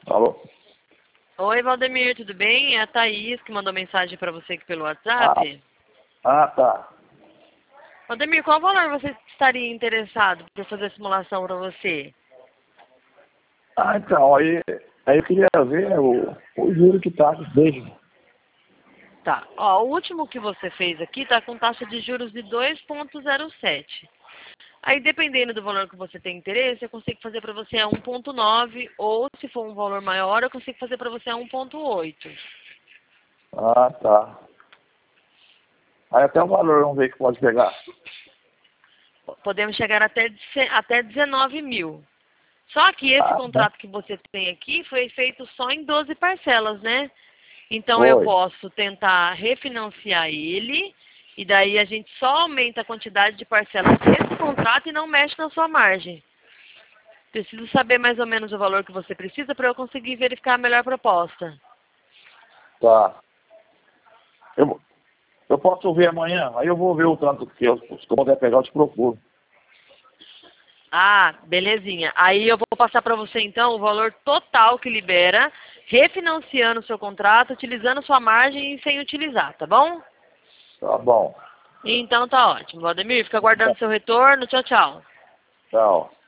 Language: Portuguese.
Alô? Oi, Valdemir, tudo bem? É a Thaís que mandou mensagem para você aqui pelo WhatsApp. Tá. Valdemir, qual valor você estaria interessado para fazer a simulação para você? Então, aí eu queria ver o juro que tá dele. Tá, ó, o último que você fez aqui tá com taxa de juros de 2,07. Aí, dependendo do valor que você tem interesse, eu consigo fazer para você a 1,9 ou, se for um valor maior, eu consigo fazer para você a 1,8. Tá. Aí até o valor, vamos ver que pode pegar. Podemos chegar até 19 mil. Só que esse Né? contrato que você tem aqui foi feito só em 12 parcelas, né? Então eu Foi. posso tentar refinanciar ele e daí a gente só aumenta a quantidade de parcelas desse contrato e não mexe na sua margem. Preciso saber mais ou menos o valor que você precisa para eu conseguir verificar a melhor proposta. Tá. Eu posso ver amanhã, aí eu vou ver o tanto que eu puder pegar, eu te procuro. Ah, belezinha. Aí eu vou passar para você então o valor total que libera, refinanciando o seu contrato, utilizando sua margem e sem utilizar, tá bom? Tá bom. Então tá ótimo. Valdemir, fica aguardando seu retorno. Tchau, tchau. Tchau.